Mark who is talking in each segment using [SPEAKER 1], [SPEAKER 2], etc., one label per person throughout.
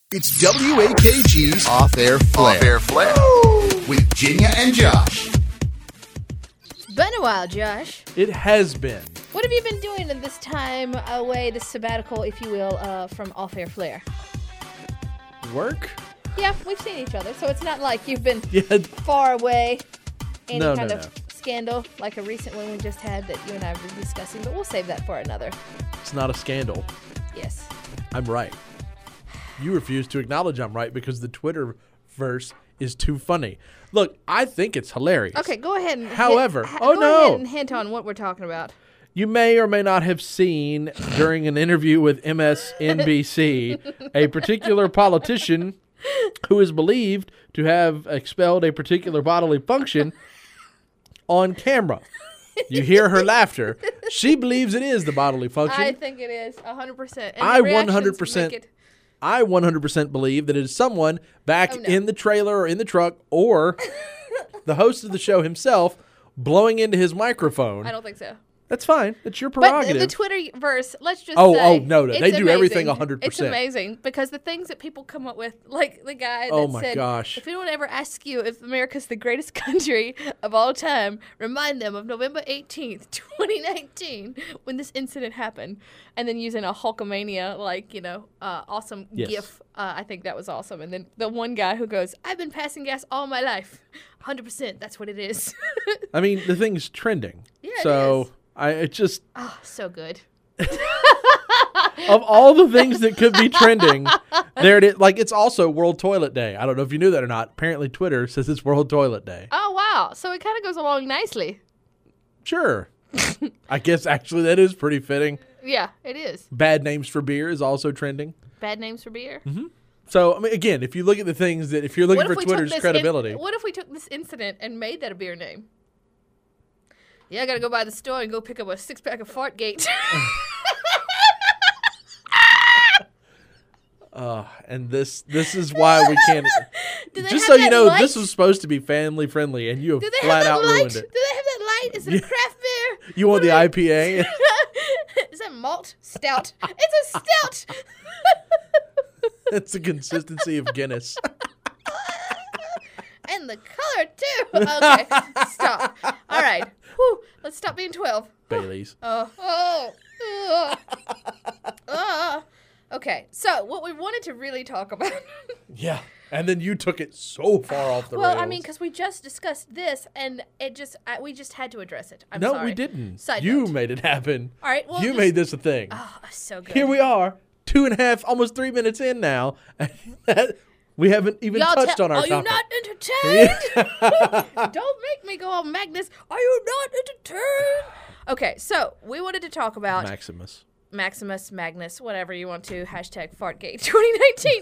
[SPEAKER 1] It's WAKG's Off-Air Flair.
[SPEAKER 2] Off-Air Flair.
[SPEAKER 1] With Jinya and Josh.
[SPEAKER 3] It's been a while, Josh.
[SPEAKER 4] It has been.
[SPEAKER 3] What have you been doing in this time away, this sabbatical, if you will, from Off-Air Flair?
[SPEAKER 4] Work?
[SPEAKER 3] Yeah, we've seen each other, so it's not like you've been
[SPEAKER 4] Yeah.
[SPEAKER 3] far away. Any
[SPEAKER 4] No,
[SPEAKER 3] kind
[SPEAKER 4] no,
[SPEAKER 3] of
[SPEAKER 4] no.
[SPEAKER 3] scandal, like a recent one we just had that you and I were discussing, but we'll save that for another.
[SPEAKER 4] It's not a scandal.
[SPEAKER 3] Yes.
[SPEAKER 4] I'm right. You refuse to acknowledge I'm right because the Twitterverse is too funny. Look, I think it's hilarious.
[SPEAKER 3] Okay, go ahead and
[SPEAKER 4] However,
[SPEAKER 3] go ahead and hint on what we're talking about.
[SPEAKER 4] You may or may not have seen during an interview with MSNBC a particular politician who is believed to have expelled a particular bodily function on camera. You hear her laughter. She believes it is the bodily function.
[SPEAKER 3] I think it is 100%. And
[SPEAKER 4] I
[SPEAKER 3] the reactions
[SPEAKER 4] 100%
[SPEAKER 3] make it-
[SPEAKER 4] I 100% believe that it is someone back
[SPEAKER 3] Oh, no.
[SPEAKER 4] in the trailer or in the truck or the host of the show himself blowing into his microphone.
[SPEAKER 3] I don't think so.
[SPEAKER 4] That's fine. It's your
[SPEAKER 3] But
[SPEAKER 4] prerogative.
[SPEAKER 3] the Twitterverse, let's just
[SPEAKER 4] Oh,
[SPEAKER 3] say.
[SPEAKER 4] no, they
[SPEAKER 3] it's
[SPEAKER 4] do everything
[SPEAKER 3] amazing.
[SPEAKER 4] 100%.
[SPEAKER 3] It's amazing because the things that people come up with, like the guy that
[SPEAKER 4] Oh, my
[SPEAKER 3] said,
[SPEAKER 4] gosh.
[SPEAKER 3] if anyone ever asks you if America's the greatest country of all time, remind them of November 18th, 2019, when this incident happened. And then using a Hulkamania, awesome
[SPEAKER 4] Yes.
[SPEAKER 3] gif. I think that was awesome. And then the one guy who goes, I've been passing gas all my life. 100%, that's what it is.
[SPEAKER 4] I mean, the thing's trending.
[SPEAKER 3] Yeah, it
[SPEAKER 4] so
[SPEAKER 3] is.
[SPEAKER 4] It just,
[SPEAKER 3] Oh, so good.
[SPEAKER 4] of all the things that could be trending, there it is. Like, it's also World Toilet Day. I don't know if you knew that or not. Apparently, Twitter says it's World Toilet Day.
[SPEAKER 3] Oh, wow. So it kind of goes along nicely.
[SPEAKER 4] Sure. I guess actually that is pretty fitting.
[SPEAKER 3] Yeah, it is.
[SPEAKER 4] Bad names for beer is also trending.
[SPEAKER 3] Bad names for beer.
[SPEAKER 4] So, I mean, again, if you look at the things that, if you're looking for Twitter's credibility.
[SPEAKER 3] What if we took this incident and made that a beer name? Yeah, I gotta go by the store and go pick up a 6-pack of Fartgate.
[SPEAKER 4] And this is why we can't.
[SPEAKER 3] Do they
[SPEAKER 4] Just
[SPEAKER 3] have
[SPEAKER 4] so you
[SPEAKER 3] that
[SPEAKER 4] know,
[SPEAKER 3] light?
[SPEAKER 4] this was supposed to be family friendly, and you have
[SPEAKER 3] Do they
[SPEAKER 4] flat
[SPEAKER 3] have
[SPEAKER 4] out
[SPEAKER 3] that light?
[SPEAKER 4] ruined
[SPEAKER 3] Do
[SPEAKER 4] it.
[SPEAKER 3] they have that light? Is it a craft beer?
[SPEAKER 4] You want the IPA?
[SPEAKER 3] Is that malt? Stout. It's a stout.
[SPEAKER 4] It's the consistency of Guinness.
[SPEAKER 3] And the color, too. Okay, stop. All right. Whew. Let's stop being 12.
[SPEAKER 4] Bailey's.
[SPEAKER 3] Okay, so what we wanted to really talk about.
[SPEAKER 4] Yeah. And then you took it so far off the rails.
[SPEAKER 3] Well, I mean, because we just discussed this, and we just had to address it. I'm
[SPEAKER 4] no,
[SPEAKER 3] sorry.
[SPEAKER 4] we didn't.
[SPEAKER 3] Side
[SPEAKER 4] You
[SPEAKER 3] note.
[SPEAKER 4] made it happen.
[SPEAKER 3] All right, well,
[SPEAKER 4] you
[SPEAKER 3] just-
[SPEAKER 4] made this a thing.
[SPEAKER 3] Oh, so good.
[SPEAKER 4] Here we are, 2.5, almost 3 minutes in now. We haven't even
[SPEAKER 3] Y'all
[SPEAKER 4] touched on our
[SPEAKER 3] Are
[SPEAKER 4] topic.
[SPEAKER 3] you not entertained? Don't make me go on Magnus. Are you not entertained? Okay, so we wanted to talk about
[SPEAKER 4] Maximus.
[SPEAKER 3] Magnus, whatever you want to, hashtag Fartgate 2019.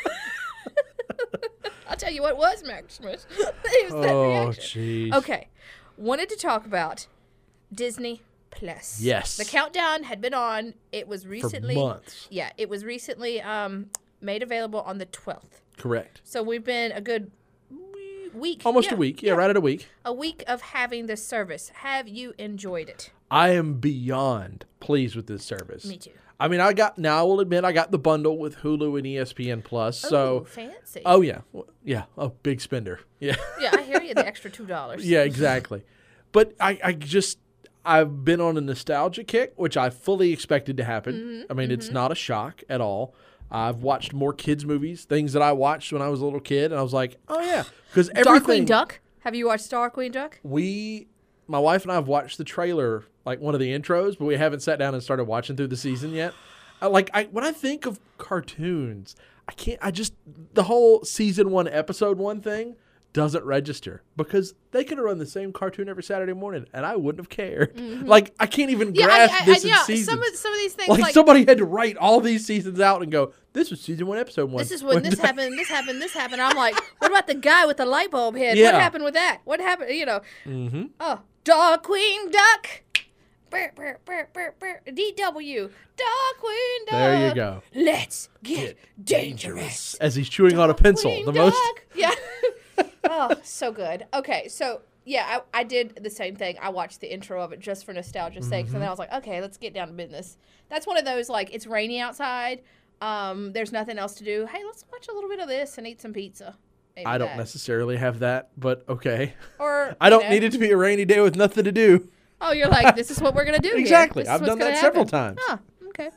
[SPEAKER 3] I'll tell you what was Maximus. It was that
[SPEAKER 4] Oh,
[SPEAKER 3] reaction.
[SPEAKER 4] jeez.
[SPEAKER 3] Okay, wanted to talk about Disney Plus.
[SPEAKER 4] Yes.
[SPEAKER 3] The countdown had been on. It was recently
[SPEAKER 4] months.
[SPEAKER 3] Yeah, it was recently made available on the 12th.
[SPEAKER 4] Correct.
[SPEAKER 3] So we've been a good week.
[SPEAKER 4] Almost a week. Yeah, right at a week.
[SPEAKER 3] A week of having this service. Have you enjoyed it?
[SPEAKER 4] I am beyond pleased with this service.
[SPEAKER 3] Me too.
[SPEAKER 4] I mean, I will admit, I got the bundle with Hulu and ESPN Plus.
[SPEAKER 3] Ooh,
[SPEAKER 4] So,
[SPEAKER 3] fancy.
[SPEAKER 4] oh yeah, yeah, oh, big spender. Yeah,
[SPEAKER 3] Yeah, I hear you. The extra $2.
[SPEAKER 4] yeah, exactly. But I've been on a nostalgia kick, which I fully expected to happen. I mean, it's not a shock at all. I've watched more kids' movies, things that I watched when I was a little kid, and I was like, oh yeah, because
[SPEAKER 3] Darkwing Duck. Have you watched Darkwing Duck?
[SPEAKER 4] My wife and I have watched the trailer, like one of the intros, but we haven't sat down and started watching through the season yet. When I think of cartoons, the whole season 1, episode 1 thing doesn't register because they could have run the same cartoon every Saturday morning and I wouldn't have cared. Like, I can't even grasp this in seasons.
[SPEAKER 3] Some of these things
[SPEAKER 4] Like somebody had to write all these seasons out and go, this was season 1, episode 1.
[SPEAKER 3] this is when this happened, this happened, this happened. I'm like, what about the guy with the light bulb head?
[SPEAKER 4] Yeah.
[SPEAKER 3] What happened with that? What happened? Oh, Darkwing Duck. Burr, burr, burr, burr, burr. DW. Darkwing Duck.
[SPEAKER 4] There you go.
[SPEAKER 3] Let's get dangerous.
[SPEAKER 4] As he's chewing on a pencil.
[SPEAKER 3] Darkwing
[SPEAKER 4] The most.
[SPEAKER 3] Duck. Yeah. Oh, so good. Okay, so yeah, I did the same thing. I watched the intro of it just for nostalgia's sake. So then I was like, okay, let's get down to business. That's one of those, like, it's rainy outside, There's nothing else to do. Hey, let's watch a little bit of this and eat some pizza. Maybe
[SPEAKER 4] I don't
[SPEAKER 3] that.
[SPEAKER 4] necessarily have that, but okay.
[SPEAKER 3] Or
[SPEAKER 4] I don't need it to be a rainy day with nothing to do.
[SPEAKER 3] Oh, you're like, this is what we're gonna do.
[SPEAKER 4] Exactly.
[SPEAKER 3] Here. This is
[SPEAKER 4] I've
[SPEAKER 3] what's
[SPEAKER 4] done that
[SPEAKER 3] gonna
[SPEAKER 4] several
[SPEAKER 3] happen.
[SPEAKER 4] times.
[SPEAKER 3] Huh. Okay.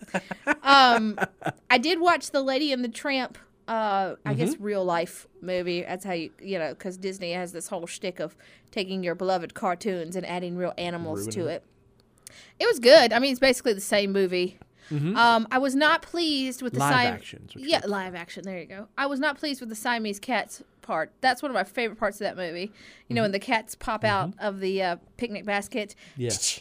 [SPEAKER 3] I did watch The Lady and the Tramp. I guess real life movie. That's how because Disney has this whole shtick of taking your beloved cartoons and adding real animals to it. It was good. I mean, it's basically the same movie. I was not pleased with the
[SPEAKER 4] Live action.
[SPEAKER 3] Yeah, live action. There you go. I was not pleased with the Siamese cats part. That's one of my favorite parts of that movie. You know, when the cats pop out of the picnic basket.
[SPEAKER 4] Yes.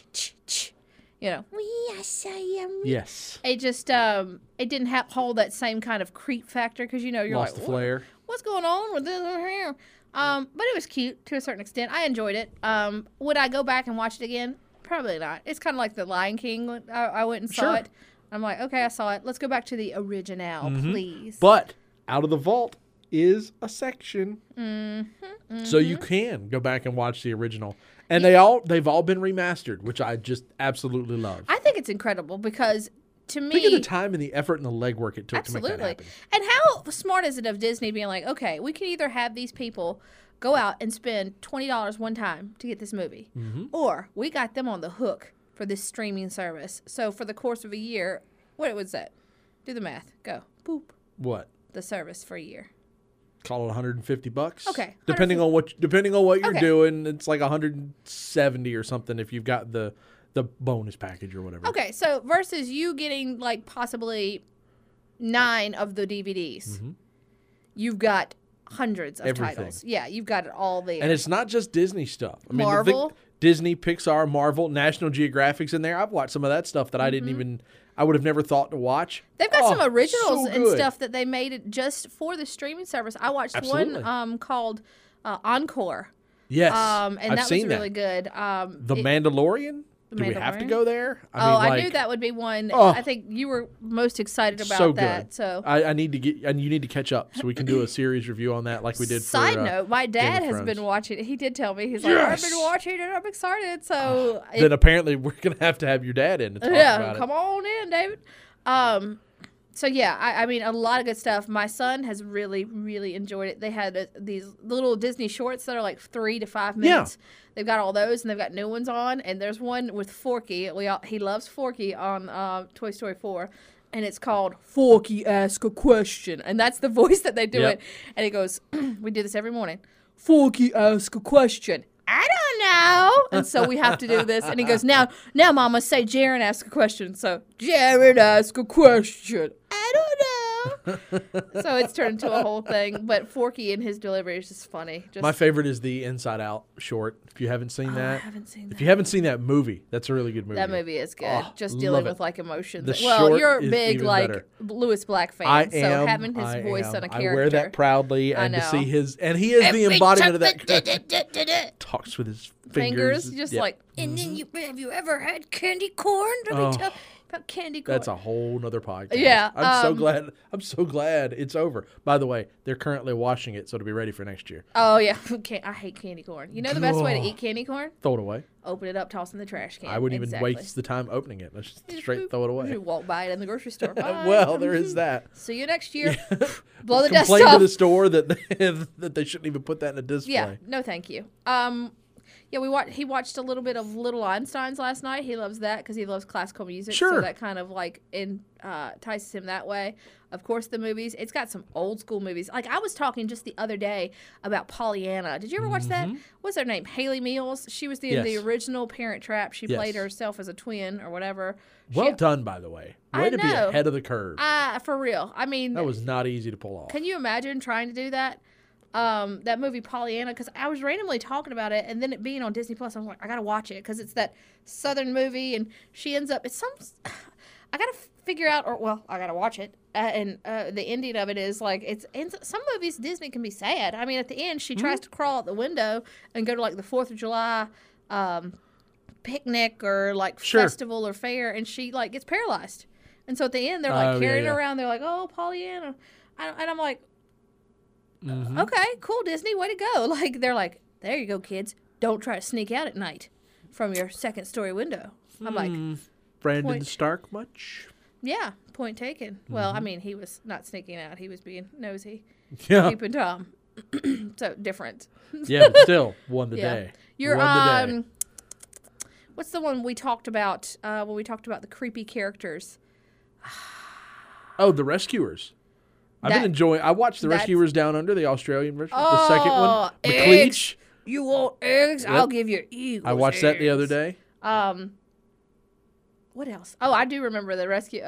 [SPEAKER 3] We are Siamese.
[SPEAKER 4] Yes.
[SPEAKER 3] It just it didn't hold that same kind of creep factor because you're
[SPEAKER 4] Lost
[SPEAKER 3] like,
[SPEAKER 4] the flair.
[SPEAKER 3] What's going on with this over here? But it was cute to a certain extent. I enjoyed it. Would I go back and watch it again? Probably not. It's kind of like The Lion King. I went and saw it. I'm like, okay, I saw it. Let's go back to the original, please.
[SPEAKER 4] But Out of the Vault is a section, so you can go back and watch the original, and they've all been remastered, which I just absolutely love.
[SPEAKER 3] I think it's incredible because to me,
[SPEAKER 4] think of the time and the effort and the legwork it took to make that happen.
[SPEAKER 3] And how smart is it of Disney being like, okay, we can either have these people go out and spend $20 one time to get this movie, or we got them on the hook for this streaming service. So for the course of a year, what was that? Do the math. Go. Boop.
[SPEAKER 4] What?
[SPEAKER 3] The service for a year.
[SPEAKER 4] Call it $150.
[SPEAKER 3] Okay.
[SPEAKER 4] Depending on what you're
[SPEAKER 3] Okay.
[SPEAKER 4] doing, it's like $170 or something if you've got the bonus package or whatever.
[SPEAKER 3] Okay, so versus you getting like possibly 9 of the DVDs, you've got hundreds of
[SPEAKER 4] Everything.
[SPEAKER 3] titles. Yeah, you've got it all there.
[SPEAKER 4] And it's not just Disney stuff. I mean,
[SPEAKER 3] Marvel.
[SPEAKER 4] Disney, Pixar, Marvel, National Geographic's in there. I've watched some of that stuff that I would have never thought to watch.
[SPEAKER 3] They've got some originals
[SPEAKER 4] so
[SPEAKER 3] and
[SPEAKER 4] good.
[SPEAKER 3] stuff that they made it just for the streaming service. I watched
[SPEAKER 4] Absolutely.
[SPEAKER 3] one called Encore.
[SPEAKER 4] Yes,
[SPEAKER 3] And
[SPEAKER 4] I've
[SPEAKER 3] that was
[SPEAKER 4] seen
[SPEAKER 3] really
[SPEAKER 4] that.
[SPEAKER 3] good.
[SPEAKER 4] The Mandalorian? Do we have to go there? I
[SPEAKER 3] knew that would be one.
[SPEAKER 4] Oh.
[SPEAKER 3] I think you were most excited about
[SPEAKER 4] so
[SPEAKER 3] that.
[SPEAKER 4] good.
[SPEAKER 3] So
[SPEAKER 4] I need to get, and you need to catch up so we can do a series review on that like we did.
[SPEAKER 3] Side
[SPEAKER 4] for,
[SPEAKER 3] note, my dad
[SPEAKER 4] of
[SPEAKER 3] has
[SPEAKER 4] Thrones.
[SPEAKER 3] been watching it. He did tell me. He's like,
[SPEAKER 4] Yes!
[SPEAKER 3] I've been watching it and I'm excited. So
[SPEAKER 4] Then apparently we're gonna have to have your dad in to talk about it.
[SPEAKER 3] come on in, David. So yeah, I mean, a lot of good stuff. My son has really, really enjoyed it. They had these little Disney shorts that are like 3 to 5 minutes. They've got all those, and they've got new ones on. And there's one with Forky. He loves Forky on Toy Story 4. And it's called Forky Ask a Question. And that's the voice that they do
[SPEAKER 4] Yep.
[SPEAKER 3] it. And he goes, we do this every morning. Forky Ask a Question. I don't know. And so we have to do this. And he goes, now, Mama, say Jared ask a question. So Jared ask a question. I don't know. So it's turned into a whole thing. But Forky and his delivery is just funny.
[SPEAKER 4] My favorite is the Inside Out short. If you haven't seen that,
[SPEAKER 3] I haven't seen
[SPEAKER 4] if
[SPEAKER 3] that.
[SPEAKER 4] you haven't seen that movie, that's a really good movie.
[SPEAKER 3] That movie is good.
[SPEAKER 4] Oh,
[SPEAKER 3] Just dealing
[SPEAKER 4] love it.
[SPEAKER 3] with like emotions.
[SPEAKER 4] The
[SPEAKER 3] Well,
[SPEAKER 4] short
[SPEAKER 3] you're a
[SPEAKER 4] is
[SPEAKER 3] big
[SPEAKER 4] even
[SPEAKER 3] like
[SPEAKER 4] better.
[SPEAKER 3] Lewis Black fan.
[SPEAKER 4] I
[SPEAKER 3] so
[SPEAKER 4] am.
[SPEAKER 3] having his voice on a character.
[SPEAKER 4] I wear that proudly,
[SPEAKER 3] I
[SPEAKER 4] and to
[SPEAKER 3] know.
[SPEAKER 4] see his, and he is the embodiment of that. Talks with his fingers.
[SPEAKER 3] Just
[SPEAKER 4] Yeah.
[SPEAKER 3] like, and then have you ever had candy corn? Let me tell you about candy corn.
[SPEAKER 4] That's a whole nother podcast.
[SPEAKER 3] Yeah,
[SPEAKER 4] I'm so glad it's over. By the way, they're currently washing it, so to be ready for next year.
[SPEAKER 3] Oh yeah, I hate candy corn. You know the best way to eat candy corn?
[SPEAKER 4] Throw it away.
[SPEAKER 3] Open it up, toss it in the trash can.
[SPEAKER 4] I wouldn't even
[SPEAKER 3] Exactly.
[SPEAKER 4] waste the time opening it. Let's just
[SPEAKER 3] Just
[SPEAKER 4] straight
[SPEAKER 3] boop.
[SPEAKER 4] throw it away.
[SPEAKER 3] You walk by it in the grocery store. Bye.
[SPEAKER 4] Well, there is that.
[SPEAKER 3] See you next year. Blow the dust
[SPEAKER 4] Complain to
[SPEAKER 3] off.
[SPEAKER 4] the store that that they shouldn't even put that in a display.
[SPEAKER 3] Yeah, no, thank you. Yeah, he watched a little bit of Little Einsteins last night. He loves that because he loves classical music.
[SPEAKER 4] Sure.
[SPEAKER 3] So that kind of like entices him that way. Of course, the movies. It's got some old school movies. Like I was talking just the other day about Pollyanna. Did you ever watch that? What's her name? Haley Mills. She was in the
[SPEAKER 4] Yes.
[SPEAKER 3] original Parent Trap. She
[SPEAKER 4] Yes.
[SPEAKER 3] played herself as a twin or whatever.
[SPEAKER 4] Well done, by the way. Way
[SPEAKER 3] I
[SPEAKER 4] to be
[SPEAKER 3] know.
[SPEAKER 4] ahead of the curve.
[SPEAKER 3] For real. I mean,
[SPEAKER 4] That was not easy to pull off.
[SPEAKER 3] can you imagine trying to do that? That movie Pollyanna, because I was randomly talking about it, and then it being on Disney Plus, I was like, I gotta watch it because it's that Southern movie, and she ends up. It's some. I gotta figure out, I gotta watch it, and the ending of it is like it's. In some movies, Disney can be sad. I mean, at the end, she tries to crawl out the window and go to like the 4th of July picnic or like
[SPEAKER 4] Sure.
[SPEAKER 3] festival or fair, and she like gets paralyzed. And so at the end, they're like
[SPEAKER 4] Oh,
[SPEAKER 3] carrying
[SPEAKER 4] yeah.
[SPEAKER 3] her around. They're like, "Oh, Pollyanna," and I'm like. Okay, cool, Disney, way to go. Like, they're like, there you go, kids. Don't try to sneak out at night from your second story window. I'm like,
[SPEAKER 4] Brandon
[SPEAKER 3] Point.
[SPEAKER 4] Stark much?
[SPEAKER 3] Yeah, point taken. Well, I mean, he was not sneaking out. He was being nosy.
[SPEAKER 4] Yeah.
[SPEAKER 3] Peeping Tom. So different.
[SPEAKER 4] Yeah, but still won the
[SPEAKER 3] Yeah.
[SPEAKER 4] day.
[SPEAKER 3] You're
[SPEAKER 4] Won the day.
[SPEAKER 3] what's the one we talked about when we talked about the creepy characters?
[SPEAKER 4] Oh, The Rescuers. I've been
[SPEAKER 3] That-
[SPEAKER 4] enjoying. I watched The
[SPEAKER 3] that's-
[SPEAKER 4] Rescuers Down Under, the Australian version, the second one.
[SPEAKER 3] eggs.
[SPEAKER 4] McLeach.
[SPEAKER 3] You want eggs? I'll give you eggs.
[SPEAKER 4] I watched that the other day.
[SPEAKER 3] What else? Oh, I do remember the rescue.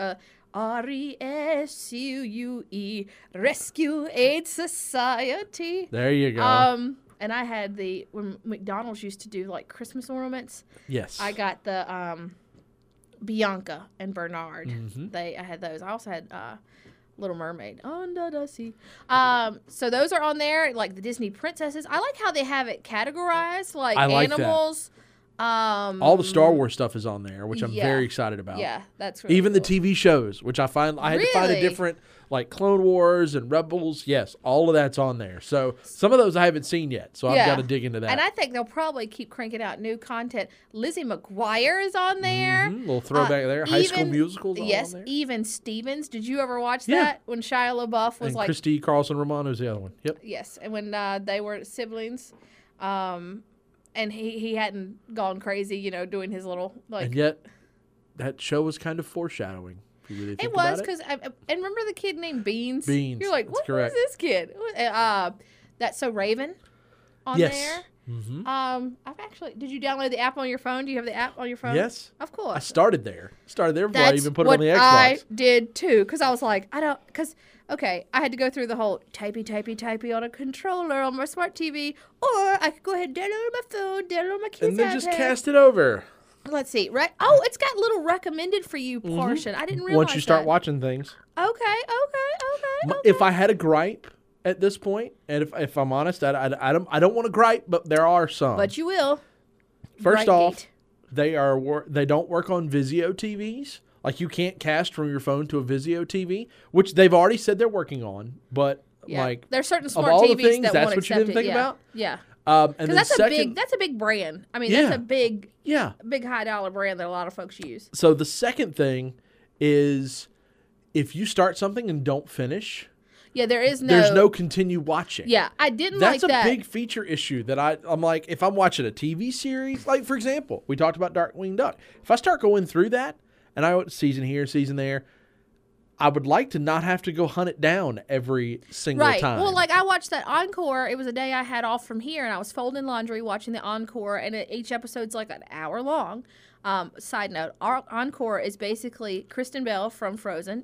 [SPEAKER 3] RESCUE Rescue Aid Society.
[SPEAKER 4] There you go.
[SPEAKER 3] And I had when McDonald's used to do like Christmas ornaments.
[SPEAKER 4] yes.
[SPEAKER 3] I got the Bianca and Bernard.
[SPEAKER 4] Mm-hmm.
[SPEAKER 3] I had those. I also had Little Mermaid under the sea. So those are on there, like the Disney princesses. I like how they have it categorized, like
[SPEAKER 4] I like that.
[SPEAKER 3] animals.
[SPEAKER 4] All the Star Wars stuff is on there, which I'm
[SPEAKER 3] yeah.
[SPEAKER 4] very excited about.
[SPEAKER 3] Yeah, that's really
[SPEAKER 4] Even the
[SPEAKER 3] cool.
[SPEAKER 4] TV shows, which I had to find a
[SPEAKER 3] Really?
[SPEAKER 4] different, like Clone Wars and Rebels. Yes, all of that's on there. So some of those I haven't seen yet, so I've got to dig into that.
[SPEAKER 3] And I think they'll probably keep cranking out new content. Lizzie McGuire is on there.
[SPEAKER 4] Little throwback there. High School
[SPEAKER 3] Even-
[SPEAKER 4] Musicals
[SPEAKER 3] Yes,
[SPEAKER 4] on there.
[SPEAKER 3] even Stevens. Did you ever watch
[SPEAKER 4] Yeah.
[SPEAKER 3] that when Shia LaBeouf was
[SPEAKER 4] And
[SPEAKER 3] like
[SPEAKER 4] Christy Carlson Romano's the other one. Yep.
[SPEAKER 3] yes, and when they were siblings, and he hadn't gone crazy, doing his little like.
[SPEAKER 4] And yet, that show was kind of foreshadowing. If you really think
[SPEAKER 3] It was
[SPEAKER 4] about
[SPEAKER 3] because, and remember the kid named Beans?
[SPEAKER 4] Beans,
[SPEAKER 3] You're like,
[SPEAKER 4] that's
[SPEAKER 3] what
[SPEAKER 4] correct.
[SPEAKER 3] is this kid? That's So Raven on
[SPEAKER 4] Yes.
[SPEAKER 3] there.
[SPEAKER 4] Mm-hmm.
[SPEAKER 3] Did you download the app on your phone? Do you have the app on your phone?
[SPEAKER 4] Yes.
[SPEAKER 3] Of course.
[SPEAKER 4] I started there before I even put it on the Xbox.
[SPEAKER 3] I did too, because I was like, I had to go through the whole typey on a controller on my smart TV, or I could go ahead and download it on my phone, download it on my kid's
[SPEAKER 4] And then just
[SPEAKER 3] iPad.
[SPEAKER 4] cast it over.
[SPEAKER 3] Let's see, right? Oh, it's got little recommended for you portion. I didn't realize
[SPEAKER 4] Once you start
[SPEAKER 3] that.
[SPEAKER 4] watching things.
[SPEAKER 3] Okay.
[SPEAKER 4] If I had a gripe at this point, and if I'm honest, I don't want to gripe, but there are some.
[SPEAKER 3] But you will.
[SPEAKER 4] First
[SPEAKER 3] Gripegate.
[SPEAKER 4] off, they don't work on Vizio TVs. Like you can't cast from your phone to a Vizio TV, which they've already said they're working on. But
[SPEAKER 3] Yeah.
[SPEAKER 4] like
[SPEAKER 3] There's certain
[SPEAKER 4] of
[SPEAKER 3] smart
[SPEAKER 4] all
[SPEAKER 3] TVs
[SPEAKER 4] the things,
[SPEAKER 3] that
[SPEAKER 4] that's
[SPEAKER 3] won't
[SPEAKER 4] what you
[SPEAKER 3] accept
[SPEAKER 4] didn't think
[SPEAKER 3] it.
[SPEAKER 4] about.
[SPEAKER 3] Yeah.
[SPEAKER 4] And
[SPEAKER 3] Because
[SPEAKER 4] then
[SPEAKER 3] that's
[SPEAKER 4] second,
[SPEAKER 3] a big brand. I mean,
[SPEAKER 4] Yeah.
[SPEAKER 3] that's a big
[SPEAKER 4] yeah.
[SPEAKER 3] high dollar brand that a lot of folks use.
[SPEAKER 4] So the second thing is, if you start something and don't finish,
[SPEAKER 3] Yeah, there's
[SPEAKER 4] no continue watching.
[SPEAKER 3] Yeah, I didn't
[SPEAKER 4] That's
[SPEAKER 3] like that.
[SPEAKER 4] a big feature issue that I'm like, if I'm watching a TV series, like for example, we talked about Darkwing Duck. If I start going through that and I went season here, season there, I would like to not have to go hunt it down every single
[SPEAKER 3] Right.
[SPEAKER 4] time.
[SPEAKER 3] Well, like I watched that Encore. It was a day I had off from here, and I was folding laundry, watching the Encore, and each episode's like an hour long. Side note: our Encore is basically Kristen Bell from Frozen.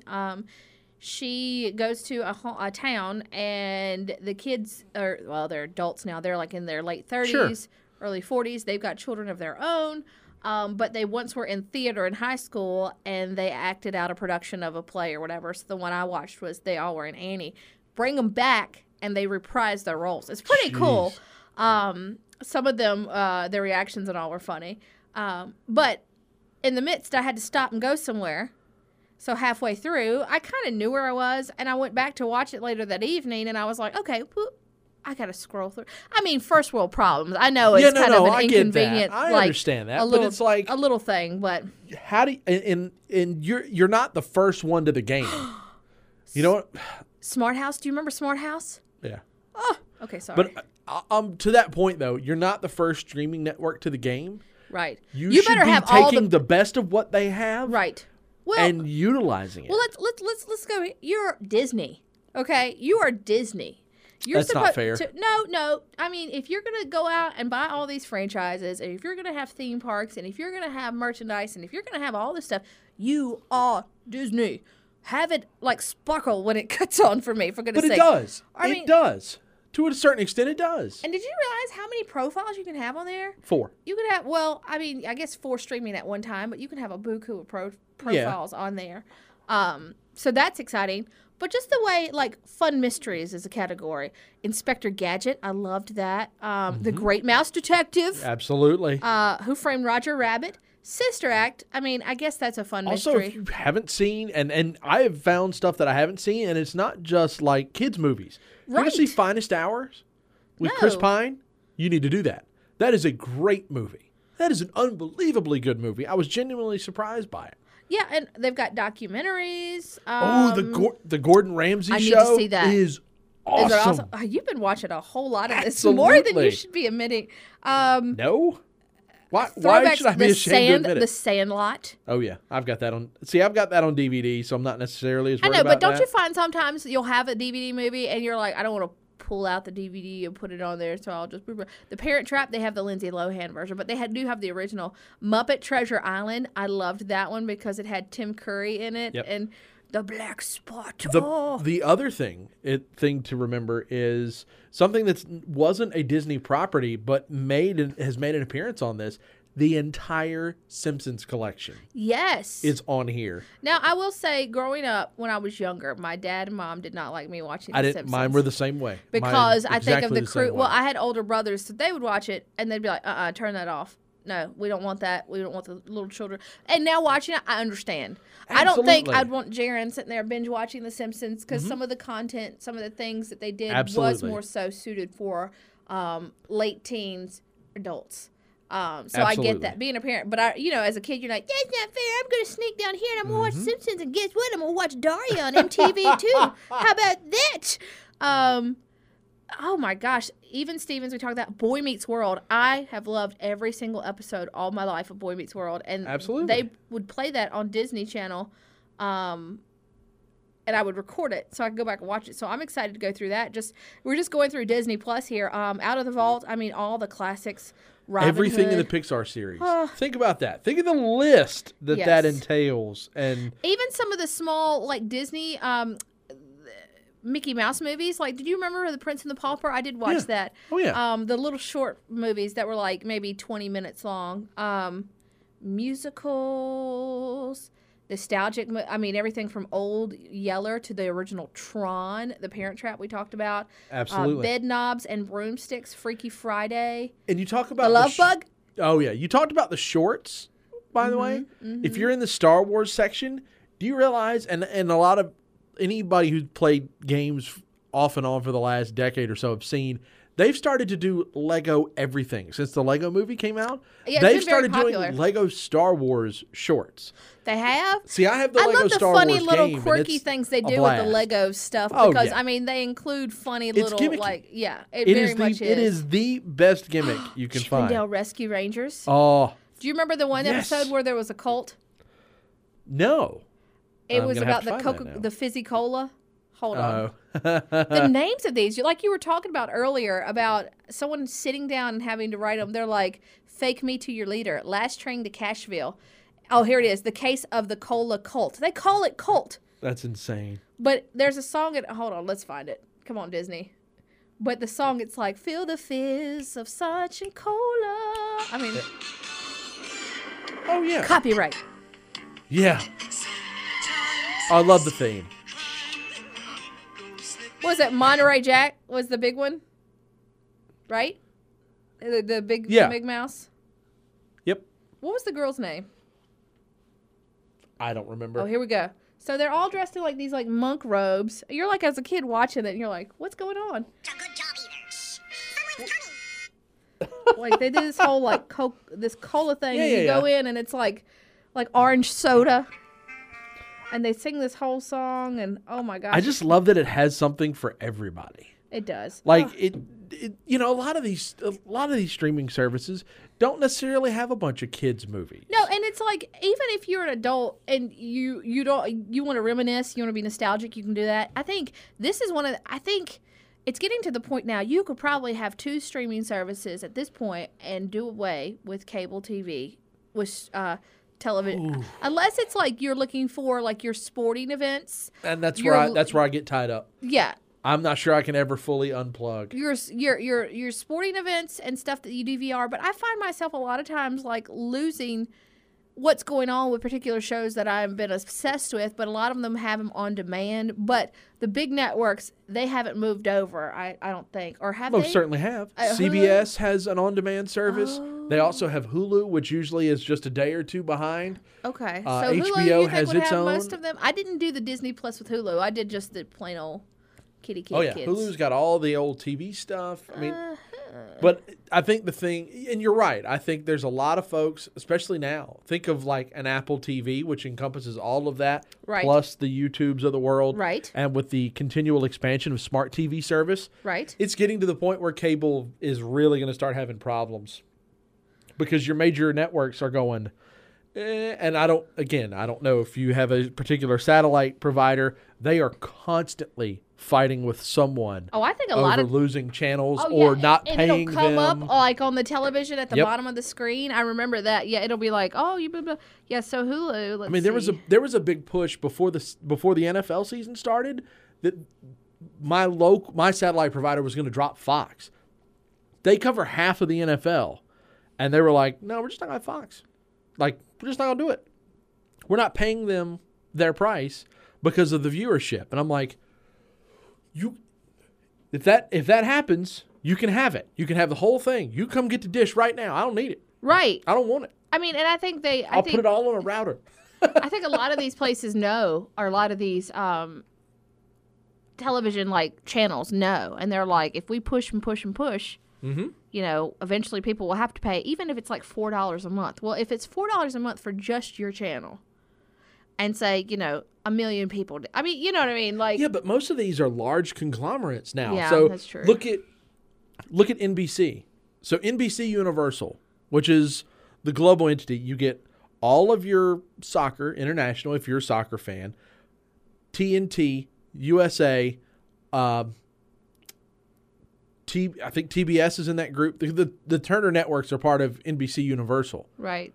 [SPEAKER 3] She goes to a town, and the kids they're adults now. They're like in their late 30s,
[SPEAKER 4] Sure.
[SPEAKER 3] early 40s. They've got children of their own. But they once were in theater in high school, and they acted out a production of a play or whatever. So the one I watched was they all were in Annie. Bring them back, and they reprise their roles. It's pretty cool. Some of them, their reactions and all were funny. But in the midst, I had to stop and go somewhere. So halfway through, I kind of knew where I was, and I went back to watch it later that evening, and I was like, okay, I got to scroll through. I mean, first world problems. I know it's kind of an
[SPEAKER 4] I get
[SPEAKER 3] inconvenient,
[SPEAKER 4] that. I
[SPEAKER 3] like,
[SPEAKER 4] understand that,
[SPEAKER 3] a little,
[SPEAKER 4] but it's like
[SPEAKER 3] a little thing, but
[SPEAKER 4] how do you, and you're not the first one to the game. You know what?
[SPEAKER 3] Smart House. Do you remember Smart House?
[SPEAKER 4] Yeah.
[SPEAKER 3] Okay, sorry.
[SPEAKER 4] But to that point though, you're not the first streaming network to the game.
[SPEAKER 3] right.
[SPEAKER 4] You
[SPEAKER 3] You
[SPEAKER 4] should
[SPEAKER 3] better
[SPEAKER 4] be
[SPEAKER 3] have all
[SPEAKER 4] taking the best of what they have,
[SPEAKER 3] right. Well,
[SPEAKER 4] and utilizing it.
[SPEAKER 3] well, let's go. You're Disney, okay? You are Disney. You're
[SPEAKER 4] That's not fair.
[SPEAKER 3] No. I mean, if you're gonna go out and buy all these franchises, and if you're gonna have theme parks, and if you're gonna have merchandise, and if you're gonna have all this stuff, you are Disney. Have it like sparkle when it cuts on for me. For goodness
[SPEAKER 4] But
[SPEAKER 3] sake.
[SPEAKER 4] it does.
[SPEAKER 3] I
[SPEAKER 4] It
[SPEAKER 3] mean-
[SPEAKER 4] does. To a certain extent, it does.
[SPEAKER 3] And did you realize how many profiles you can have on there?
[SPEAKER 4] 4.
[SPEAKER 3] You could have, well, I mean, I guess 4 streaming at one time, but you can have a buku of profiles on there. So that's exciting. But just the way, like, fun mysteries is a category. Inspector Gadget, I loved that. The Great Mouse Detective,
[SPEAKER 4] Absolutely.
[SPEAKER 3] Who Framed Roger Rabbit, Sister Act. I mean, I guess that's a fun
[SPEAKER 4] Also,
[SPEAKER 3] mystery.
[SPEAKER 4] if you haven't seen, and I have found stuff that I haven't seen, and it's not just like kids' movies. You want to see
[SPEAKER 3] Right.
[SPEAKER 4] Finest Hours with Chris
[SPEAKER 3] No.
[SPEAKER 4] Pine? You need to do that. That is a great movie. That is an unbelievably good movie. I was genuinely surprised by it.
[SPEAKER 3] Yeah, and they've got documentaries.
[SPEAKER 4] The Gordon Ramsay
[SPEAKER 3] I need
[SPEAKER 4] show
[SPEAKER 3] to see that.
[SPEAKER 4] is awesome.
[SPEAKER 3] Oh, you've been watching a whole lot of this,
[SPEAKER 4] Absolutely.
[SPEAKER 3] more than you should be admitting.
[SPEAKER 4] No? Why
[SPEAKER 3] Throwbacks,
[SPEAKER 4] should I be ashamed to admit it?
[SPEAKER 3] The Sandlot.
[SPEAKER 4] Oh, yeah. I've got that on. See, I've got that on DVD, so I'm not necessarily as
[SPEAKER 3] I
[SPEAKER 4] worried
[SPEAKER 3] know,
[SPEAKER 4] about
[SPEAKER 3] but don't
[SPEAKER 4] that.
[SPEAKER 3] you find sometimes you'll have a DVD movie and you're like, I don't want to pull out the DVD and put it on there, so I'll just... The Parent Trap, they have the Lindsay Lohan version, but they do have the original. Muppet Treasure Island, I loved that one because it had Tim Curry in it,
[SPEAKER 4] Yep.
[SPEAKER 3] and the black spot.
[SPEAKER 4] The other thing to remember is something that wasn't a Disney property, but has made an appearance on this. The entire Simpsons collection
[SPEAKER 3] Yes.
[SPEAKER 4] is on here.
[SPEAKER 3] Now, I will say, growing up, when I was younger, my dad and mom did not like me watching The
[SPEAKER 4] I didn't.
[SPEAKER 3] Simpsons.
[SPEAKER 4] Mine were the same way.
[SPEAKER 3] Because
[SPEAKER 4] Mine
[SPEAKER 3] I think of
[SPEAKER 4] exactly
[SPEAKER 3] the
[SPEAKER 4] same
[SPEAKER 3] crew.
[SPEAKER 4] way.
[SPEAKER 3] Well, I had older brothers, so they would watch it, and they'd be like, turn that off. No, we don't want that. We don't want the little children. And now watching it, I understand. I don't think
[SPEAKER 4] Absolutely.
[SPEAKER 3] I'd want Jaron sitting there binge watching The Simpsons because some of the content, some of the things that they did was
[SPEAKER 4] Absolutely.
[SPEAKER 3] more so suited for late teens adults. So I
[SPEAKER 4] Absolutely.
[SPEAKER 3] get that being a parent, but as a kid, you're like, that's not fair. I'm going to sneak down here and I'm going to watch Simpsons, and guess what? I'm going to watch Daria on MTV too. How about that? Oh my gosh! Even Stevens, we talked about Boy Meets World. I have loved every single episode all my life of Boy Meets World, and
[SPEAKER 4] Absolutely.
[SPEAKER 3] they would play that on Disney Channel, and I would record it so I could go back and watch it. So I'm excited to go through that. We're just going through Disney Plus here. Out of the vault, I mean all the classics. Robin
[SPEAKER 4] Everything in the
[SPEAKER 3] Hood.
[SPEAKER 4] Pixar series. Think about that. Think of the list that
[SPEAKER 3] Yes.
[SPEAKER 4] entails. And
[SPEAKER 3] Even some of the small like Disney Mickey Mouse movies. Like, did you remember The Prince and the Pauper? I did watch
[SPEAKER 4] Yeah.
[SPEAKER 3] that.
[SPEAKER 4] Oh, yeah.
[SPEAKER 3] The little short movies that were like maybe 20 minutes long. Musicals, nostalgic. Everything from Old Yeller to the original Tron, The Parent Trap we talked about.
[SPEAKER 4] Absolutely.
[SPEAKER 3] Bed Knobs and Broomsticks, Freaky Friday.
[SPEAKER 4] And you talk about
[SPEAKER 3] The Love Bug.
[SPEAKER 4] Oh yeah, you talked about the shorts. By the way,
[SPEAKER 3] Mm-hmm.
[SPEAKER 4] if you're in the Star Wars section, do you realize? And a lot of anybody who's played games off and on for the last decade or so have seen. They've started to do Lego everything since the Lego movie came out.
[SPEAKER 3] Yeah, it's
[SPEAKER 4] They've
[SPEAKER 3] been very
[SPEAKER 4] started
[SPEAKER 3] popular.
[SPEAKER 4] doing Lego Star Wars shorts.
[SPEAKER 3] They have.
[SPEAKER 4] See, I have the
[SPEAKER 3] I
[SPEAKER 4] Lego
[SPEAKER 3] love the
[SPEAKER 4] Star
[SPEAKER 3] funny
[SPEAKER 4] Wars
[SPEAKER 3] little
[SPEAKER 4] game, and
[SPEAKER 3] quirky
[SPEAKER 4] it's
[SPEAKER 3] things they
[SPEAKER 4] a
[SPEAKER 3] do with the
[SPEAKER 4] blast.
[SPEAKER 3] Lego stuff
[SPEAKER 4] Oh,
[SPEAKER 3] because
[SPEAKER 4] yeah.
[SPEAKER 3] they include funny
[SPEAKER 4] It's
[SPEAKER 3] little
[SPEAKER 4] gimmicky.
[SPEAKER 3] it
[SPEAKER 4] It
[SPEAKER 3] very
[SPEAKER 4] is
[SPEAKER 3] much
[SPEAKER 4] it is the best gimmick you can find.
[SPEAKER 3] Chippendale Rescue Rangers.
[SPEAKER 4] Oh
[SPEAKER 3] Do you remember the one
[SPEAKER 4] yes.
[SPEAKER 3] episode where there was a cult?
[SPEAKER 4] no!
[SPEAKER 3] It
[SPEAKER 4] I'm
[SPEAKER 3] was
[SPEAKER 4] gonna have
[SPEAKER 3] about
[SPEAKER 4] to
[SPEAKER 3] the
[SPEAKER 4] find that now.
[SPEAKER 3] the Fizzy Cola. Hold on.
[SPEAKER 4] Oh.
[SPEAKER 3] The names of these, like you were talking about earlier, about someone sitting down and having to write them. They're like, "Fake me to your leader." Last train to Cashville. Oh, here it is. The case of the Cola cult. They call it cult.
[SPEAKER 4] That's insane.
[SPEAKER 3] But there's a song. Hold on, let's find it. Come on, Disney. But the song, it's like, feel the fizz of such and cola. I mean,
[SPEAKER 4] Oh yeah.
[SPEAKER 3] copyright.
[SPEAKER 4] Yeah. I love the theme.
[SPEAKER 3] What was that? Monterey Jack was the big one, right? The big,
[SPEAKER 4] Yeah.
[SPEAKER 3] the big mouse.
[SPEAKER 4] Yep.
[SPEAKER 3] What was the girl's name?
[SPEAKER 4] I don't remember.
[SPEAKER 3] Oh, here we go. So they're all dressed in like these like monk robes. You're like as a kid watching it, and you're like, what's going on?
[SPEAKER 2] Good job either. Someone's coming.
[SPEAKER 3] Like they did this whole like this cola thing.
[SPEAKER 4] Yeah,
[SPEAKER 3] and you
[SPEAKER 4] yeah,
[SPEAKER 3] go
[SPEAKER 4] yeah.
[SPEAKER 3] in and it's like orange soda, and they sing this whole song. And oh my gosh,
[SPEAKER 4] I just love that it has something for everybody.
[SPEAKER 3] it does.
[SPEAKER 4] Like
[SPEAKER 3] Oh,
[SPEAKER 4] it a lot of these streaming services don't necessarily have a bunch of kids movies.
[SPEAKER 3] no, and it's like even if you're an adult and you want to reminisce, you want to be nostalgic, you can do that. I think this is I think it's getting to the point now you could probably have 2 streaming services at this point and do away with cable TV with television. Unless it's like you're looking for like your sporting events.
[SPEAKER 4] And that's
[SPEAKER 3] You're-
[SPEAKER 4] where I get tied up.
[SPEAKER 3] Yeah.
[SPEAKER 4] I'm not sure I can ever fully unplug.
[SPEAKER 3] Your sporting events and stuff that you DVR, but I find myself a lot of times like losing what's going on with particular shows that I've been obsessed with, but a lot of them have them on demand. But the big networks, they haven't moved over, I don't think. Or have
[SPEAKER 4] Most
[SPEAKER 3] they?
[SPEAKER 4] certainly have.
[SPEAKER 3] Hulu?
[SPEAKER 4] CBS has an on-demand service. They also have Hulu, which usually is just a day or two behind.
[SPEAKER 3] Okay. So
[SPEAKER 4] HBO
[SPEAKER 3] Hulu, you think
[SPEAKER 4] has
[SPEAKER 3] would
[SPEAKER 4] its
[SPEAKER 3] have
[SPEAKER 4] own.
[SPEAKER 3] most of them? I didn't do the Disney Plus with Hulu. I did just the plain old kitty
[SPEAKER 4] Oh yeah,
[SPEAKER 3] kids.
[SPEAKER 4] Hulu's got all the old TV stuff. I mean, But I think the thing, and you're right, I think there's a lot of folks, especially now, think of like an Apple TV, which encompasses all of that,
[SPEAKER 3] Right.
[SPEAKER 4] plus the YouTubes of the world.
[SPEAKER 3] Right.
[SPEAKER 4] And with the continual expansion of smart TV service,
[SPEAKER 3] Right.
[SPEAKER 4] it's getting to the point where cable is really going to start having problems because your major networks are going, and I don't know if you have a particular satellite provider, they are constantly fighting with someone
[SPEAKER 3] Oh, I think a
[SPEAKER 4] over
[SPEAKER 3] lot of
[SPEAKER 4] losing channels
[SPEAKER 3] Oh,
[SPEAKER 4] or
[SPEAKER 3] yeah,
[SPEAKER 4] not
[SPEAKER 3] and
[SPEAKER 4] paying
[SPEAKER 3] it'll come
[SPEAKER 4] them.
[SPEAKER 3] up like on the television at the
[SPEAKER 4] Yep.
[SPEAKER 3] bottom of the screen. I remember that. Yeah, it'll be like, oh, you blah, blah. Yeah, so Hulu. Let's
[SPEAKER 4] I mean, there was a big push before the NFL season started that my satellite provider was going to drop Fox. They cover half of the NFL, and they were like, "No, we're just not going to have Fox. Like, we're just not going to do it. We're not paying them their price because of the viewership." And I'm like, if that happens, you can have it. You can have the whole thing. You come get the dish right now. I don't need it.
[SPEAKER 3] Right.
[SPEAKER 4] I don't want it.
[SPEAKER 3] I mean, and I think
[SPEAKER 4] I'll put it all on a router.
[SPEAKER 3] I think a lot of these places know, or a lot of these television like channels know, and they're like, if we push and push and push, you know, eventually people will have to pay, even if it's like $4 a month. Well, if it's $4 a month for just your channel, and say, you know, 1 million people, I mean, you know what I mean, like,
[SPEAKER 4] Yeah, but most of these are large conglomerates now.
[SPEAKER 3] Yeah,
[SPEAKER 4] so
[SPEAKER 3] that's true.
[SPEAKER 4] Look at NBC. So NBC Universal, which is the global entity, you get all of your soccer, international, if you're a soccer fan, TNT, USA, I think TBS is in that group. The Turner networks are part of NBC Universal.
[SPEAKER 3] right?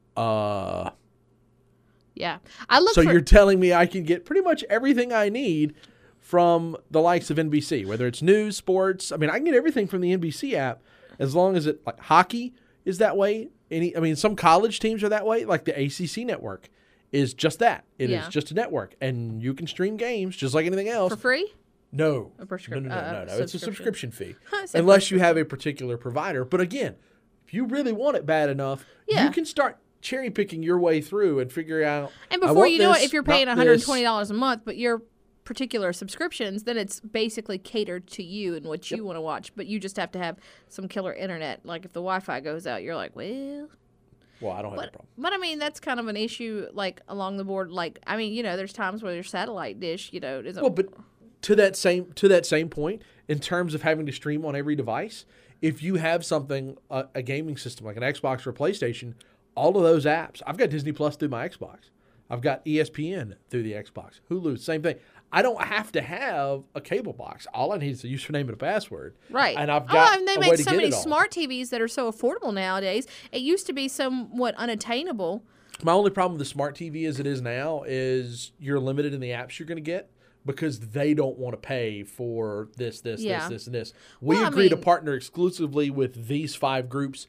[SPEAKER 3] Yeah, I look.
[SPEAKER 4] So
[SPEAKER 3] for,
[SPEAKER 4] you're telling me I can get pretty much everything I need from the likes of NBC, whether it's news, sports. I mean, I can get everything from the NBC app as long as it, like hockey is that way. Some college teams are that way. Like the ACC network is just that. It is
[SPEAKER 3] Yeah.
[SPEAKER 4] just a network, and you can stream games just like anything else.
[SPEAKER 3] for free.
[SPEAKER 4] No,
[SPEAKER 3] A prescrip-
[SPEAKER 4] no. It's a subscription fee,
[SPEAKER 3] I said
[SPEAKER 4] unless you have a particular provider. But again, if you really want it bad enough,
[SPEAKER 3] Yeah.
[SPEAKER 4] you can start cherry picking your way through and figure out.
[SPEAKER 3] And
[SPEAKER 4] I
[SPEAKER 3] before
[SPEAKER 4] want
[SPEAKER 3] you know
[SPEAKER 4] this,
[SPEAKER 3] it, if you're paying
[SPEAKER 4] not
[SPEAKER 3] $120 a month, but your particular subscriptions, then it's basically catered to you and what you want to watch. But you just have to have some killer internet. Like if the Wi-Fi goes out, you're like, well.
[SPEAKER 4] Well, I don't have a problem.
[SPEAKER 3] But I mean, that's kind of an issue, like along the board. Like, I mean, you know, there's times where your satellite dish, you know, isn't.
[SPEAKER 4] Well, but to that same point, in terms of having to stream on every device, if you have something, a gaming system like an Xbox or a PlayStation, all of those apps. I've got Disney Plus through my Xbox. I've got ESPN through the Xbox. Hulu, same thing. I don't have to have a cable box. All I need is a username and a password.
[SPEAKER 3] Right.
[SPEAKER 4] And I've got
[SPEAKER 3] and they
[SPEAKER 4] a
[SPEAKER 3] make
[SPEAKER 4] way to
[SPEAKER 3] so
[SPEAKER 4] get
[SPEAKER 3] many
[SPEAKER 4] it all.
[SPEAKER 3] smart TVs that are so affordable nowadays. It used to be somewhat unattainable.
[SPEAKER 4] My only problem with the smart TV as it is now is you're limited in the apps you're going to get because they don't want to pay for this,
[SPEAKER 3] Yeah.
[SPEAKER 4] and this. We
[SPEAKER 3] Well, I
[SPEAKER 4] agree to
[SPEAKER 3] mean-
[SPEAKER 4] partner exclusively with these 5 groups,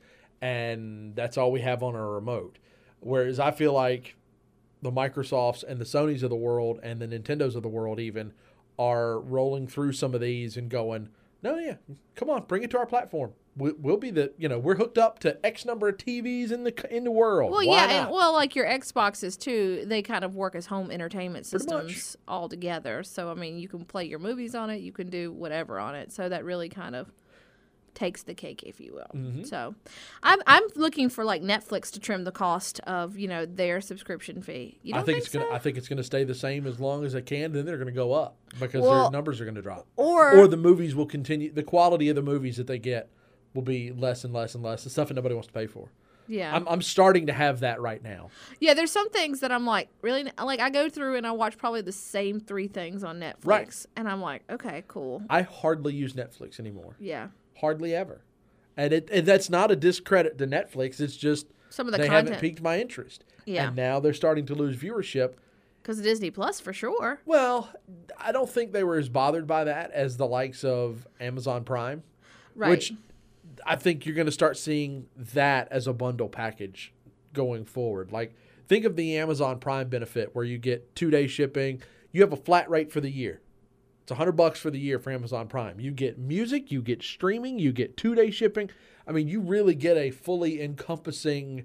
[SPEAKER 4] and that's all we have on our remote. Whereas I feel like the Microsofts and the Sonys of the world and the Nintendos of the world even are rolling through some of these and going, no, yeah, come on, bring it to our platform. We'll be we're hooked up to X number of TVs in the world.
[SPEAKER 3] Well,
[SPEAKER 4] Why
[SPEAKER 3] yeah,
[SPEAKER 4] not?
[SPEAKER 3] and well, like your Xboxes too, they kind of work as home entertainment
[SPEAKER 4] Pretty much.
[SPEAKER 3] systems all together. So I mean, you can play your movies on it, you can do whatever on it. So that really kind of takes the cake, if you will.
[SPEAKER 4] Mm-hmm.
[SPEAKER 3] So I'm looking for like Netflix to trim the cost of their subscription fee. You don't
[SPEAKER 4] I think it's gonna stay the same as long as it can. Then they're gonna go up because
[SPEAKER 3] Well,
[SPEAKER 4] their numbers are gonna drop,
[SPEAKER 3] or
[SPEAKER 4] the movies will continue. The quality of the movies that they get will be less and less and less. The stuff that nobody wants to pay for.
[SPEAKER 3] yeah.
[SPEAKER 4] I'm starting to have that right now.
[SPEAKER 3] Yeah, there's some things that I'm like, really, like I go through and I watch probably the same 3 things on Netflix.
[SPEAKER 4] Right.
[SPEAKER 3] And I'm like, okay, cool.
[SPEAKER 4] I hardly use Netflix anymore.
[SPEAKER 3] Yeah.
[SPEAKER 4] Hardly ever. And that's not a discredit to Netflix. It's just
[SPEAKER 3] Some of the
[SPEAKER 4] they
[SPEAKER 3] content.
[SPEAKER 4] haven't piqued my interest.
[SPEAKER 3] Yeah.
[SPEAKER 4] And now they're starting to lose viewership.
[SPEAKER 3] Because of Disney Plus, for sure.
[SPEAKER 4] Well, I don't think they were as bothered by that as the likes of Amazon Prime.
[SPEAKER 3] Right.
[SPEAKER 4] Which I think you're going to start seeing that as a bundle package going forward. Like, think of the Amazon Prime benefit where you get 2-day shipping. You have a flat rate for the year. It's $100 for the year for Amazon Prime. You get music, you get streaming, you get 2-day shipping. I mean, you really get a fully encompassing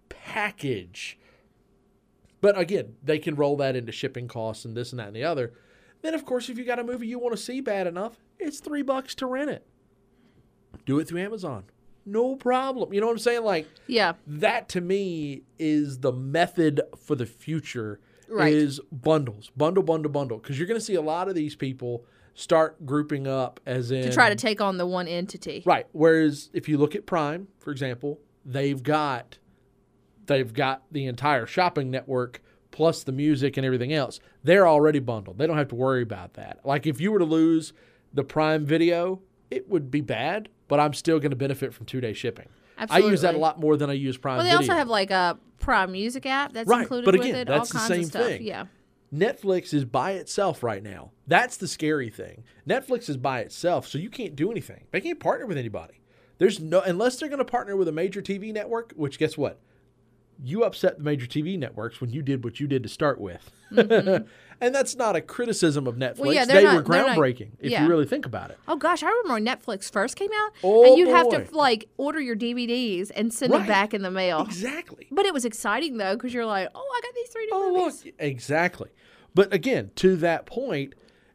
[SPEAKER 4] package. But again, they can roll that into shipping costs and this and that and the other. Then, of course, if you got a movie you want to see bad enough, it's $3 to rent it. Do it through Amazon. No problem. You know what I'm saying? Like,
[SPEAKER 3] Yeah.
[SPEAKER 4] that to me is the method for the future.
[SPEAKER 3] Right.
[SPEAKER 4] Is bundles. Bundle. Because you're going to see a lot of these people start grouping up as in...
[SPEAKER 3] To try to take on the one entity.
[SPEAKER 4] Right. Whereas if you look at Prime, for example, they've got the entire shopping network plus the music and everything else. They're already bundled. They don't have to worry about that. Like if you were to lose the Prime Video, it would be bad, but I'm still going to benefit from 2-day shipping.
[SPEAKER 3] Absolutely.
[SPEAKER 4] I use that a lot more than I use Prime
[SPEAKER 3] Well, they
[SPEAKER 4] Video.
[SPEAKER 3] also have like a Prime Music app that's
[SPEAKER 4] Right,
[SPEAKER 3] included
[SPEAKER 4] but
[SPEAKER 3] with
[SPEAKER 4] again,
[SPEAKER 3] it.
[SPEAKER 4] that's
[SPEAKER 3] all
[SPEAKER 4] the
[SPEAKER 3] kinds
[SPEAKER 4] same
[SPEAKER 3] of stuff.
[SPEAKER 4] thing.
[SPEAKER 3] Yeah.
[SPEAKER 4] Netflix is by itself right now. That's the scary thing. Netflix is by itself, so you can't do anything. They can't partner with anybody. There's no, unless they're going to partner with a major TV network, which guess what? You upset the major TV networks when you did what you did to start with. And that's not a criticism of Netflix.
[SPEAKER 3] Well, yeah,
[SPEAKER 4] they
[SPEAKER 3] they're
[SPEAKER 4] were
[SPEAKER 3] not- they're not-
[SPEAKER 4] groundbreaking if
[SPEAKER 3] yeah.
[SPEAKER 4] you really think about it.
[SPEAKER 3] Oh gosh, I remember when Netflix first came out,
[SPEAKER 4] Oh,
[SPEAKER 3] and you'd have
[SPEAKER 4] boy.
[SPEAKER 3] to like order your DVDs and send them
[SPEAKER 4] Right.
[SPEAKER 3] back in the mail.
[SPEAKER 4] Exactly.
[SPEAKER 3] But it was exciting though, because you're like, oh, I got these 3 new
[SPEAKER 4] Oh,
[SPEAKER 3] movies.
[SPEAKER 4] look. Exactly. But again, to that point,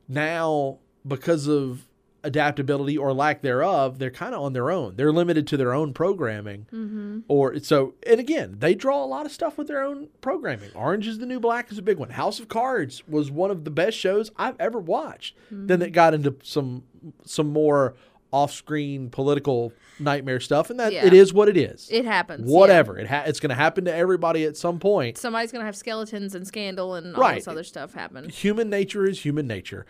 [SPEAKER 4] now because of adaptability or lack thereof, they're kind of on their own. They're limited to their own programming. Or so, and again, they draw a lot of stuff with their own programming. Orange is the New Black is a big one. House of Cards was one of the best shows I've ever watched. Then it got into some more off-screen political nightmare stuff, and that
[SPEAKER 3] Yeah.
[SPEAKER 4] it is what it is.
[SPEAKER 3] It happens.
[SPEAKER 4] Whatever. It's going to happen to everybody at some point.
[SPEAKER 3] Somebody's gonna have skeletons and scandal and all
[SPEAKER 4] Right.
[SPEAKER 3] this other stuff happen.
[SPEAKER 4] Human nature is human nature.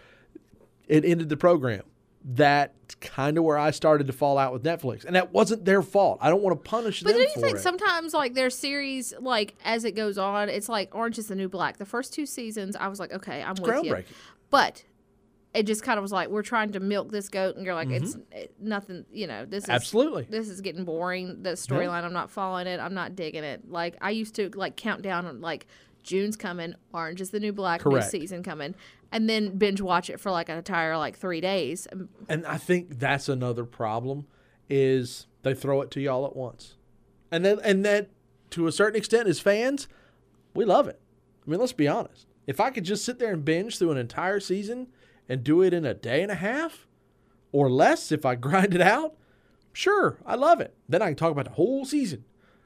[SPEAKER 4] It ended the program. That's kind of where I started to fall out with Netflix. And that wasn't their fault. I don't want to punish
[SPEAKER 3] But
[SPEAKER 4] them
[SPEAKER 3] don't you
[SPEAKER 4] for
[SPEAKER 3] think
[SPEAKER 4] it.
[SPEAKER 3] sometimes like their series, like as it goes on, it's like Orange is the New Black. The first 2 seasons, I was like, okay, I'm with you.
[SPEAKER 4] Groundbreaking.
[SPEAKER 3] But it just kind of was like, we're trying to milk this goat, and you're like, it's nothing. You know, this is
[SPEAKER 4] Absolutely.
[SPEAKER 3] this is getting boring. The storyline, I'm not following it. I'm not digging it. Like I used to like count down on like June's coming, Orange is the New Black,
[SPEAKER 4] Correct.
[SPEAKER 3] new season coming, and then binge watch it for like an entire like 3 days.
[SPEAKER 4] And I think that's another problem is they throw it to you all at once. And that to a certain extent as fans, we love it. I mean, let's be honest. If I could just sit there and binge through an entire season and do it in a day and a half or less if I grind it out, sure, I love it. Then I can talk about the whole season.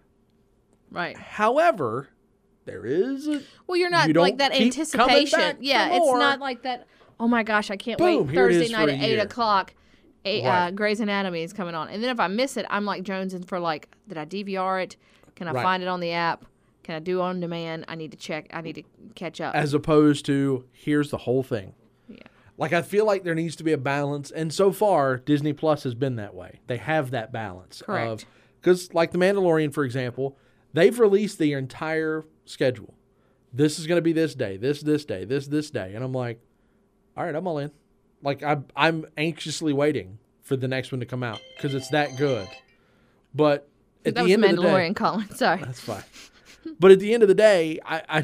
[SPEAKER 3] Right.
[SPEAKER 4] However, there is a
[SPEAKER 3] Well, you're not
[SPEAKER 4] You don't
[SPEAKER 3] like that
[SPEAKER 4] keep coming
[SPEAKER 3] anticipation.
[SPEAKER 4] back for
[SPEAKER 3] Yeah, it's
[SPEAKER 4] more.
[SPEAKER 3] not like that. Oh my gosh, I can't
[SPEAKER 4] Boom,
[SPEAKER 3] wait.
[SPEAKER 4] here it
[SPEAKER 3] Thursday
[SPEAKER 4] is
[SPEAKER 3] night
[SPEAKER 4] for a
[SPEAKER 3] at 8
[SPEAKER 4] year.
[SPEAKER 3] o'clock.
[SPEAKER 4] Right.
[SPEAKER 3] Grey's Anatomy is coming on, and then if I miss it, I'm like jonesing for like, did I DVR it? Can I
[SPEAKER 4] Right.
[SPEAKER 3] find it on the app? Can I do on demand? I need to check. I need to catch up.
[SPEAKER 4] as opposed to here's the whole thing.
[SPEAKER 3] Yeah.
[SPEAKER 4] Like I feel like there needs to be a balance, and so far Disney Plus has been that way. They have that balance.
[SPEAKER 3] Correct.
[SPEAKER 4] Because like The Mandalorian, for example, they've released the entire schedule. This is going to be this day, this day, this day, and I'm like, all right, I'm all in. Like I'm anxiously waiting for the next one to come out because it's that good. But at
[SPEAKER 3] that
[SPEAKER 4] the
[SPEAKER 3] was
[SPEAKER 4] end of the day,
[SPEAKER 3] Mandalorian, Colin. Sorry.
[SPEAKER 4] that's fine. But at the end of the day, I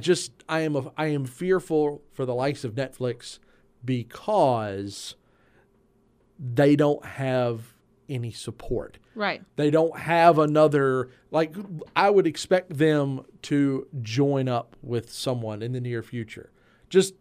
[SPEAKER 4] am fearful for the likes of Netflix because they don't have any support.
[SPEAKER 3] Right.
[SPEAKER 4] They don't have another, like, I would expect them to join up with someone in the near future. Just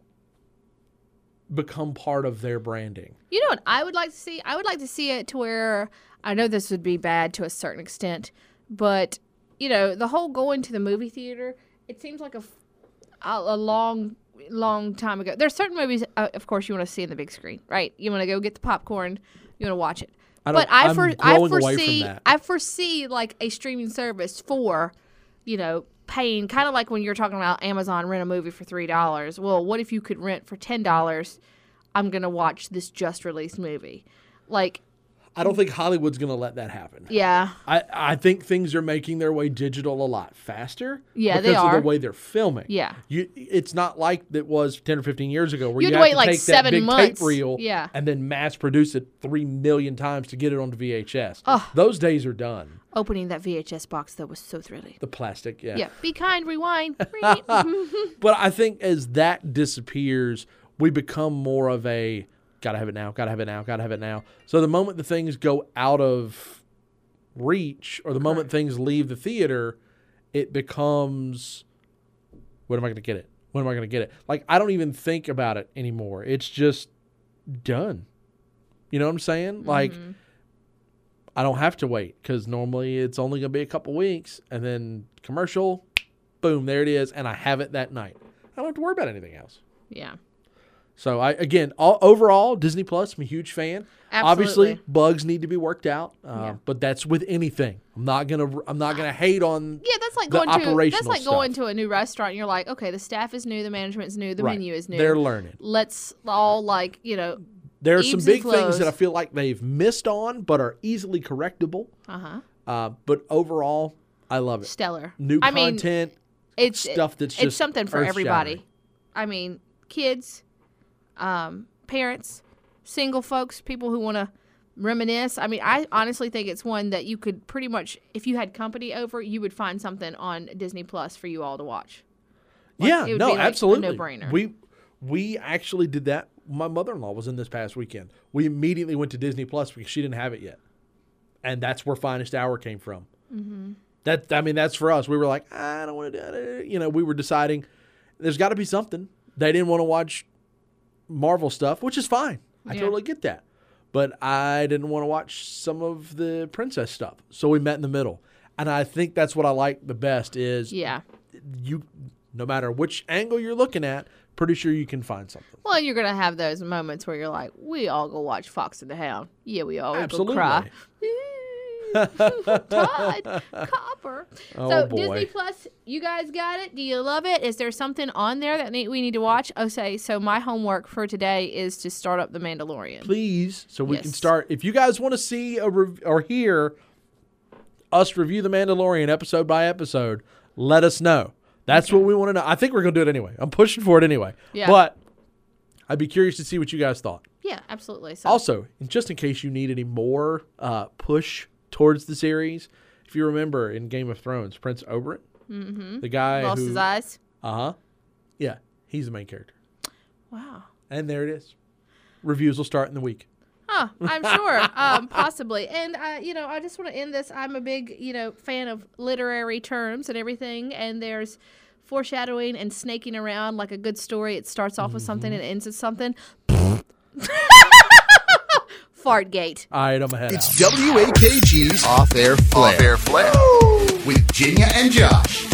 [SPEAKER 4] become part of their branding.
[SPEAKER 3] You know what I would like to see? I would like to see it to where I know this would be bad to a certain extent, but you know, the whole going to the movie theater, it seems like a long time ago. There's certain movies, of course, you want to see in the big screen, right? You want to go get the popcorn, you want to watch it.
[SPEAKER 4] I'm
[SPEAKER 3] I
[SPEAKER 4] growing away from
[SPEAKER 3] foresee,
[SPEAKER 4] that.
[SPEAKER 3] I foresee like a streaming service for, you know, paying kind of like when you're talking about Amazon rent a movie for $3. Well, what if you could rent for $10? I'm gonna watch this just released movie, like.
[SPEAKER 4] I don't think Hollywood's going to let that happen.
[SPEAKER 3] Yeah.
[SPEAKER 4] I think things are making their way digital a lot faster.
[SPEAKER 3] Yeah, they
[SPEAKER 4] because of
[SPEAKER 3] are.
[SPEAKER 4] the way they're filming.
[SPEAKER 3] Yeah.
[SPEAKER 4] It's not like it was 10 or 15 years ago where
[SPEAKER 3] You
[SPEAKER 4] you
[SPEAKER 3] had to
[SPEAKER 4] have
[SPEAKER 3] wait
[SPEAKER 4] to
[SPEAKER 3] like
[SPEAKER 4] take
[SPEAKER 3] 7
[SPEAKER 4] that big
[SPEAKER 3] months.
[SPEAKER 4] tape reel
[SPEAKER 3] Yeah.
[SPEAKER 4] and then mass produce it 3 million times to get it onto VHS.
[SPEAKER 3] Ugh.
[SPEAKER 4] Those days are done.
[SPEAKER 3] Opening that VHS box though was so thrilling.
[SPEAKER 4] The plastic, yeah.
[SPEAKER 3] Yeah. Be kind, rewind.
[SPEAKER 4] But I think as that disappears, we become more of a gotta have it now, gotta have it now, gotta have it now. So the moment the things go out of reach or the moment things leave the theater, it becomes, when am I going to get it? When am I going to get it? Like, I don't even think about it anymore. It's just done. You know what I'm saying? Like, I don't have to wait because normally it's only going to be a couple weeks, and then commercial, boom, there it is, and I have it that night. I don't have to worry about anything else.
[SPEAKER 3] Yeah.
[SPEAKER 4] So overall, Disney Plus, I'm a huge fan.
[SPEAKER 3] Absolutely.
[SPEAKER 4] Obviously, bugs need to be worked out, but that's with anything. I'm not gonna hate on.
[SPEAKER 3] Yeah, that's like
[SPEAKER 4] the operational
[SPEAKER 3] going
[SPEAKER 4] stuff.
[SPEAKER 3] to a new restaurant and you're like, okay, the staff is new, the management's new, the
[SPEAKER 4] Right.
[SPEAKER 3] menu is new.
[SPEAKER 4] They're learning.
[SPEAKER 3] Let's all
[SPEAKER 4] There are some
[SPEAKER 3] ebbs and
[SPEAKER 4] big things
[SPEAKER 3] flows.
[SPEAKER 4] that I feel like they've missed on, but are easily correctable. But overall, I love it.
[SPEAKER 3] stellar.
[SPEAKER 4] New
[SPEAKER 3] I mean,
[SPEAKER 4] content,
[SPEAKER 3] it's
[SPEAKER 4] stuff that's
[SPEAKER 3] it's
[SPEAKER 4] just
[SPEAKER 3] something for
[SPEAKER 4] earth-shattering.
[SPEAKER 3] everybody. I mean, kids, parents, single folks, people who want to reminisce. I mean, I honestly think it's one that you could pretty much, if you had company over, you would find something on Disney Plus for you all to watch. Like,
[SPEAKER 4] Yeah,
[SPEAKER 3] it would
[SPEAKER 4] no,
[SPEAKER 3] be like
[SPEAKER 4] absolutely.
[SPEAKER 3] a no-brainer.
[SPEAKER 4] We actually did that. My mother-in-law was in this past weekend. We immediately went to Disney Plus because she didn't have it yet, and that's where Finest Hour came from. Mm-hmm. That's for us. We were like, I don't want to do it. You know, we were deciding there's got to be something. They didn't want to watch Marvel stuff, which is fine. I totally get that. But I didn't want to watch some of the princess stuff, so we met in the middle. And I think that's what I like the best is you, no matter which angle you're looking at, pretty sure you can find something.
[SPEAKER 3] Well, you're going to have those moments where you're like, we all go watch Fox and the Hound. Yeah, we all
[SPEAKER 4] Absolutely.
[SPEAKER 3] go cry. Todd, Copper.
[SPEAKER 4] Oh,
[SPEAKER 3] so
[SPEAKER 4] boy.
[SPEAKER 3] Disney Plus, you guys got it? Do you love it? Is there something on there that we need to watch? So my homework for today is to start up The Mandalorian.
[SPEAKER 4] Please, so we can
[SPEAKER 3] Yes.
[SPEAKER 4] start. If you guys want to see or hear us review The Mandalorian episode by episode, let us know. That's what we want to know. I think we're going to do it anyway. I'm pushing for it anyway.
[SPEAKER 3] Yeah.
[SPEAKER 4] But I'd be curious to see what you guys thought.
[SPEAKER 3] Yeah, absolutely. So,
[SPEAKER 4] Also, just in case you need any more push towards the series, if you remember in Game of Thrones, Prince Oberyn, the guy
[SPEAKER 3] lost
[SPEAKER 4] who
[SPEAKER 3] his eyes.
[SPEAKER 4] Yeah, he's the main character.
[SPEAKER 3] Wow.
[SPEAKER 4] And there it is. Reviews will start in the week.
[SPEAKER 3] Huh, I'm sure, possibly. And, I just want to end this. I'm a big, fan of literary terms and everything. And there's foreshadowing and snaking around like a good story. It starts off with something and ends with something. Fartgate.
[SPEAKER 4] All right, I'm ahead.
[SPEAKER 1] It's WAKG's Off Air Flair. With Jinya and Josh.